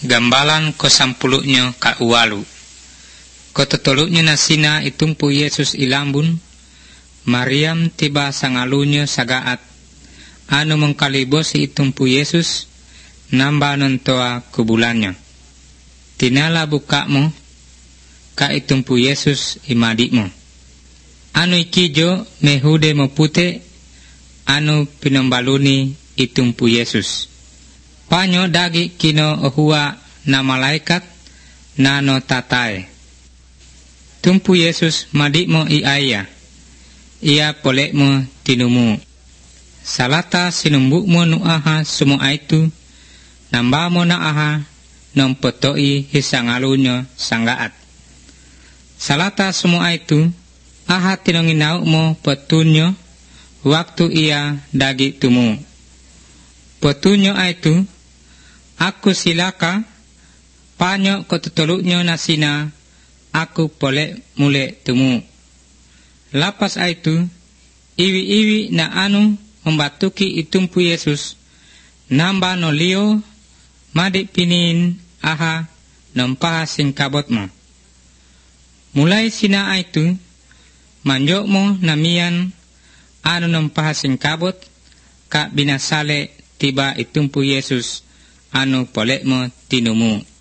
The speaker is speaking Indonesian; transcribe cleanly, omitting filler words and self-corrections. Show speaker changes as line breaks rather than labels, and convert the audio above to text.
Gambalan ko 10 ka uwalu. Ko tetuluknya nasina itumpu Yesus ilambun, Mariam tiba sangalunya sagaat, anu mengkalibosi itumpu Yesus, namba nontoa kubulannya. Tinala bukakmu, ka itumpu Yesus imadikmu. Anu ikijo mehude mo pute, anu pinombaluni itumpu Yesus. Panyo dagi kino ohua na malaikat nano tatae. Tumpu Yesus madikmo iaya, ia polekmo tinumu. Salata sinumbukmo nuaha semua itu, nambamo na aha nompotoi hisangalunyo sanggaat. Salata semua itu, aha tinonginaukmo petunyo, waktu ia dagi tumu. Petunyo itu, aku silaka, panyo kotutuluknyo nasina, aku polek mule tumu. Lapas itu, iwi-iwi na anu membatuki itumpu Yesus, namba no lio, madik pinin aha nompaha singkabotmo. Mulai sina itu, manjokmo namian anu nompaha singkabot, ka binasale tiba itumpu Yesus anu polekmo tinumu.